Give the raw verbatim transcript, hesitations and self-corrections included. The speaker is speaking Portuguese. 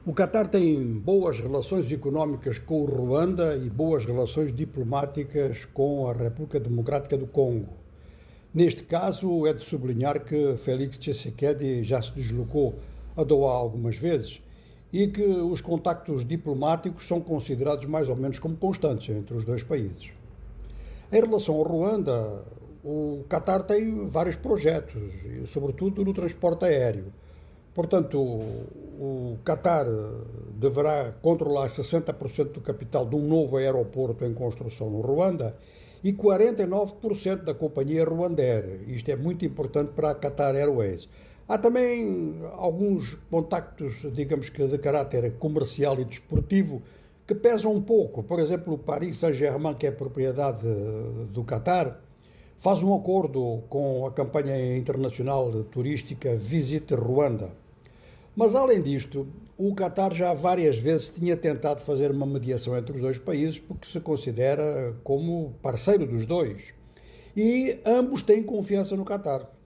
O Catar tem boas relações económicas com o Ruanda e boas relações diplomáticas com a República Democrática do Congo. Neste caso, é de sublinhar que Félix Tshisekedi já se deslocou a Doha algumas vezes e que os contactos diplomáticos são considerados mais ou menos como constantes entre os dois países. Em relação ao Ruanda, o Catar tem vários projetos, sobretudo no transporte aéreo. Portanto, o Catar deverá controlar sessenta por cento do capital de um novo aeroporto em construção no Ruanda e quarenta e nove por cento da companhia Ruandair. Isto é muito importante para a Qatar Airways. Há também alguns contactos, digamos que de caráter comercial e desportivo, que pesam um pouco. Por exemplo, o Paris Saint-Germain, que é propriedade do Catar, faz um acordo com a campanha internacional turística Visit Ruanda. Mas, além disto, o Catar já várias vezes tinha tentado fazer uma mediação entre os dois países porque se considera como parceiro dos dois. E ambos têm confiança no Catar.